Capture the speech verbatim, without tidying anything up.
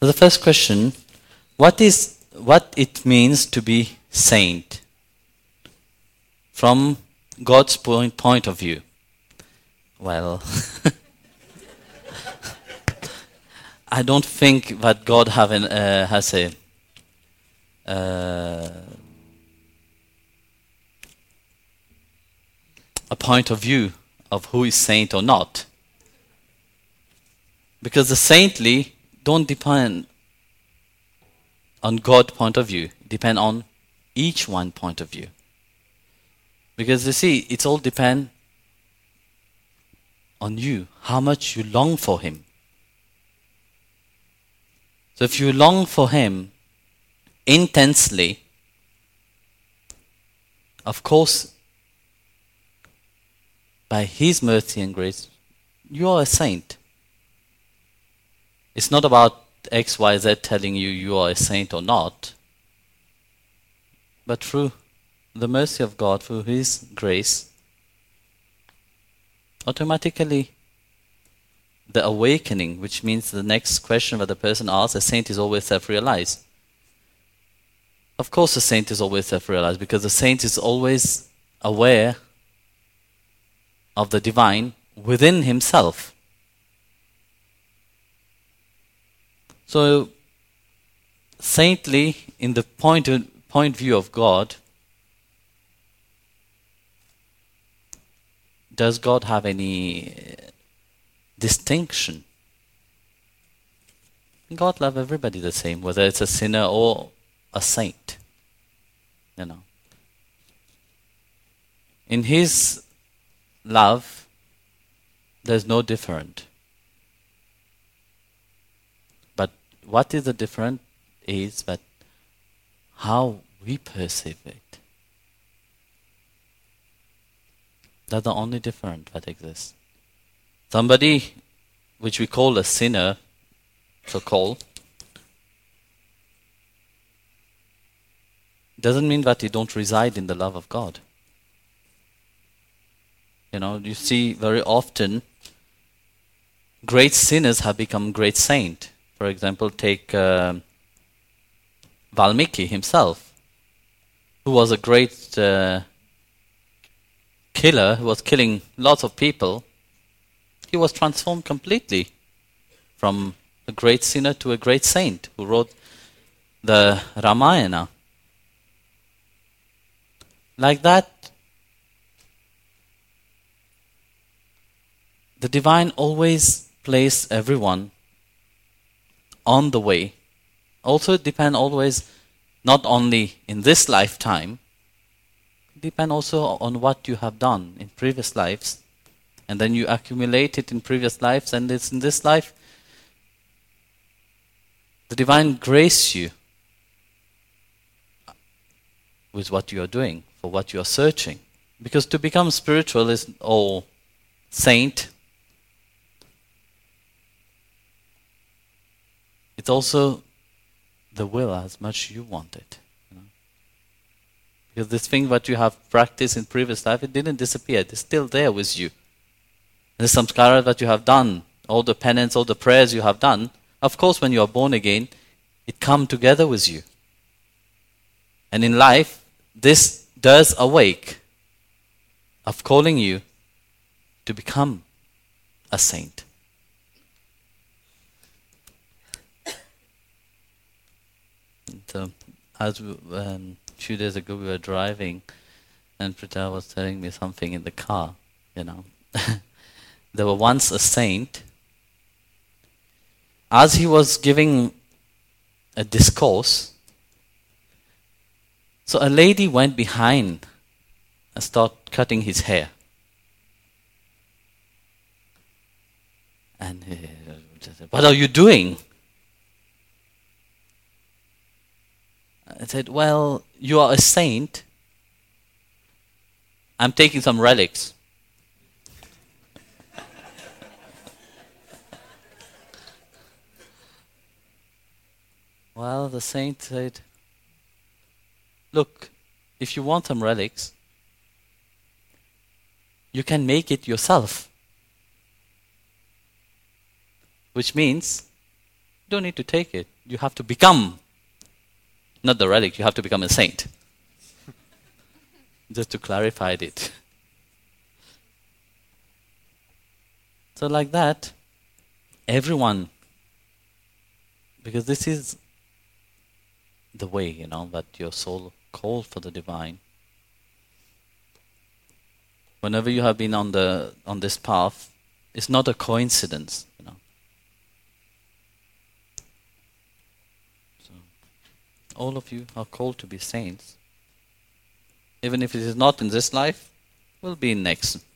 So the first question, what is what it means to be saint from God's point point of view? Well, I don't think that God have an, uh, has a uh, a point of view of who is saint or not, because the saintly don't depend on God's point of view, depend on each one point of view. Because you see, it's all depend on you, how much you long for Him. So if you long for Him intensely, of course, by His mercy and grace, you are a saint. It's not about X, Y, Z telling you you are a saint or not, but through the mercy of God, through His grace, automatically the awakening, which means the next question that the person asks, a saint is always self-realized. Of course a saint is always self-realized, because a saint is always aware of the divine within himself. So, saintly, in the point of, point view of God, does God have any distinction? God loves everybody the same, whether it's a sinner or a saint. You know, in His love, there's no different. But what is the different is that how we perceive it. That's the only difference that exists. Somebody which we call a sinner, so-called, doesn't mean that he don't reside in the love of God. You know, you see very often great sinners have become great saints. For example, take uh, Valmiki himself, who was a great uh, killer, who was killing lots of people. He was transformed completely from a great sinner to a great saint who wrote the Ramayana. Like that, the divine always places everyone on the way. Also, it depends always not only in this lifetime, it depends also on what you have done in previous lives. And then you accumulate it in previous lives, and it's in this life, the divine grace you with what you are doing, for what you are searching. Because to become spiritual is all saint. It's also the will as much you want it. You know? Because this thing that you have practiced in previous life, it didn't disappear. It's still there with you. The samskara that you have done, all the penance, all the prayers you have done, of course when you are born again, it comes together with you. And in life, this does awake of calling you to become a saint. So, as we, um, a few days ago we were driving, and Prita was telling me something in the car, you know. There was once a saint. As he was giving a discourse, so a lady went behind and started cutting his hair. And he said, "What are you doing?" I said, "Well, you are a saint. I'm taking some relics." Well, the saint said, "Look, if you want some relics, you can make it yourself." Which means, don't need to take it. You have to become, not the relic, you have to become a saint. Just to clarify it. So like that, everyone, because this is the way, you know, that your soul called for the divine. Whenever you have been on the on this path, it's not a coincidence, you know. So, all of you are called to be saints. Even if it is not in this life, will be in next.